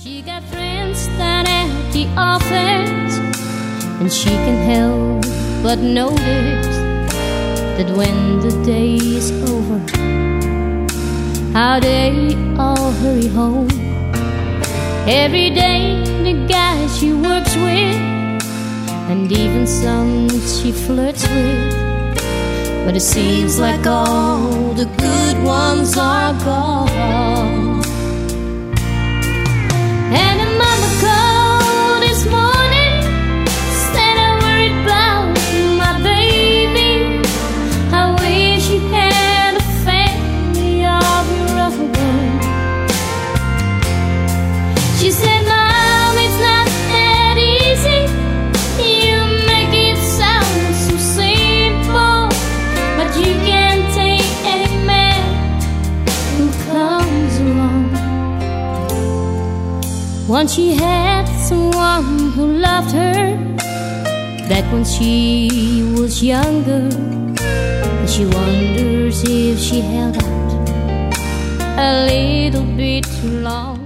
She got friends that empty offers, and she can help but notice that when the day is over, how they all hurry home. Every day the guys she works with, and even some she flirts with, but it seems like all the good ones are gone. And her mama called this morning, said I'm worried about my baby. I wish you had a family of your own. She said, Mom, it's not that easy. You make it sound so simple, but you can't take any man who comes along. Once she had someone who loved her, back when she was younger, and she wonders if she held out a little bit too long.